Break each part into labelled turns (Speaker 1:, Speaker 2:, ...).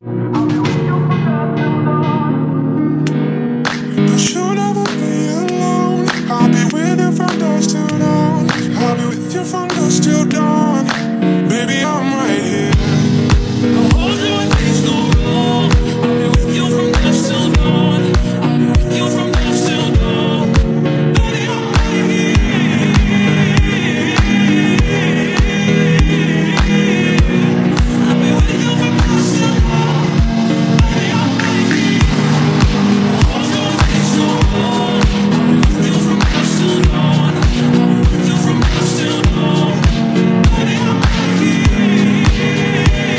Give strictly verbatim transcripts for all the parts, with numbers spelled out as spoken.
Speaker 1: But you'll never be alone. I'll be with you from dusk till dawn. I'll be with you from dusk till dawn. Baby, I'm right here. I'll hold you when things go wrong. I'll be with you from dusk till dawn. I'll be with you from dusk till dawn. Baby, I'm right here. I'll be with you from dusk till dawn. Baby, I'm right here. I'll hold you when things go wrong. I'll be with you from dusk till dawn. I'll be with you from dusk till dawn. Baby, I'm right here.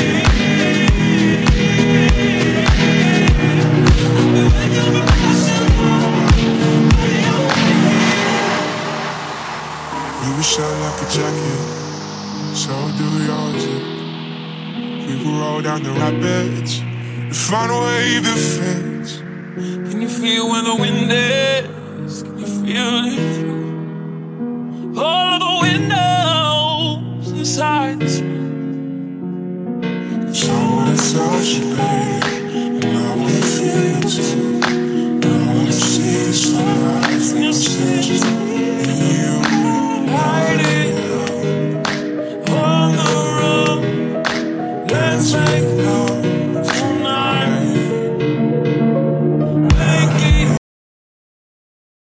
Speaker 1: We were shot like a jacket, so do yours. We will roll down the rapids to find a wave that fits. Can you feel where the wind is? Can you feel it through all of the windows inside this room? So I wanna touch you, baby, and I wanna feel you too.